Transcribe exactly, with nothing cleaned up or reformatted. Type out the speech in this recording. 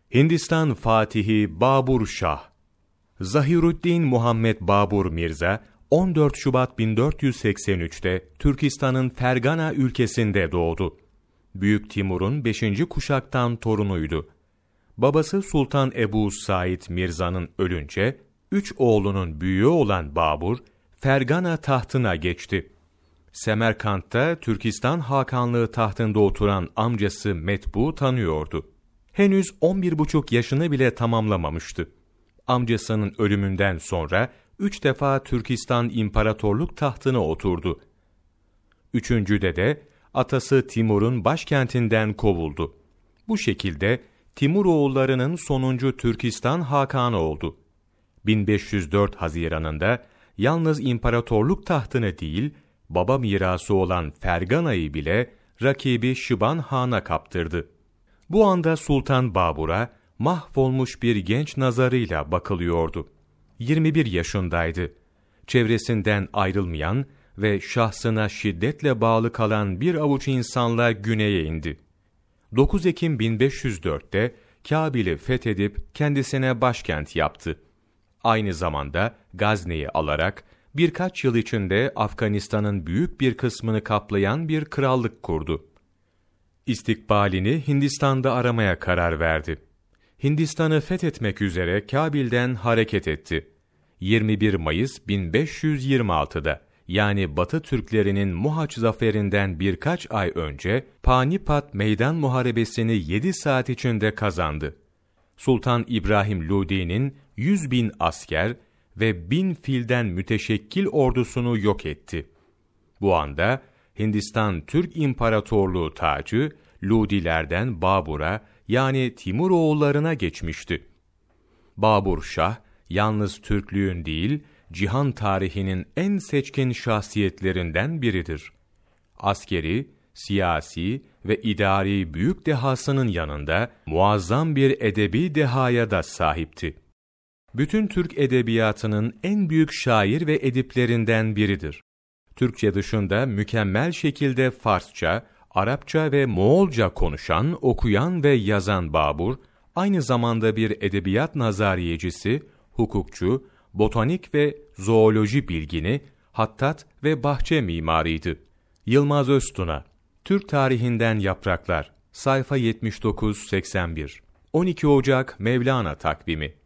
Hindistan Fatihi Babur Şah Zahiruddin Muhammed Babur Mirza, on dört Şubat bin dört yüz seksen üç'te Türkistan'ın Fergana ülkesinde doğdu. Büyük Timur'un beşinci kuşaktan torunuydu. Babası Sultan Ebu Said Mirza'nın ölünce, üç oğlunun büyüğü olan Babur, Fergana tahtına geçti. Semerkant'ta Türkistan Hakanlığı tahtında oturan amcası Metbu tanıyordu. Henüz on bir buçuk yaşını bile tamamlamamıştı. Amcasının ölümünden sonra üç defa Türkistan İmparatorluk tahtına oturdu. Üçüncüde de atası Timur'un başkentinden kovuldu. Bu şekilde Timur oğullarının sonuncu Türkistan Hakanı oldu. bin beş yüz dört Haziran'ında yalnız imparatorluk tahtını değil, baba mirası olan Fergana'yı bile rakibi Şıban Han'a kaptırdı. Bu anda Sultan Babur'a mahvolmuş bir genç nazarıyla bakılıyordu. yirmi bir yaşındaydı. Çevresinden ayrılmayan ve şahsına şiddetle bağlı kalan bir avuç insanla güneye indi. dokuz Ekim bin beş yüz dört'te Kabil'i fethedip kendisine başkent yaptı. Aynı zamanda Gazne'yi alarak birkaç yıl içinde Afganistan'ın büyük bir kısmını kaplayan bir krallık kurdu. İstikbalini Hindistan'da aramaya karar verdi. Hindistan'ı fethetmek üzere Kabil'den hareket etti. yirmi bir Mayıs bin beş yüz yirmi altı'da yani Batı Türklerinin Muhaç zaferinden birkaç ay önce Panipat Meydan Muharebesi'ni yedi saat içinde kazandı. Sultan İbrahim Ludi'nin yüz bin asker ve bin filden müteşekkil ordusunu yok etti. Bu anda Hindistan Türk İmparatorluğu tacı Ludilerden Babur'a yani Timur oğullarına geçmişti. Babur Şah yalnız Türklüğün değil, cihan tarihinin en seçkin şahsiyetlerinden biridir. Askeri, siyasi ve idari büyük dehasının yanında muazzam bir edebi dehaya da sahipti. Bütün Türk edebiyatının en büyük şair ve ediplerinden biridir. Türkçe dışında mükemmel şekilde Farsça, Arapça ve Moğolca konuşan, okuyan ve yazan Babur, aynı zamanda bir edebiyat nazariyecisi, hukukçu, botanik ve zooloji bilgini, hattat ve bahçe mimarıydı. Yılmaz Öztuna, Türk Tarihinden Yapraklar, sayfa yetmiş dokuz seksen bir, on iki Ocak Mevlana takvimi.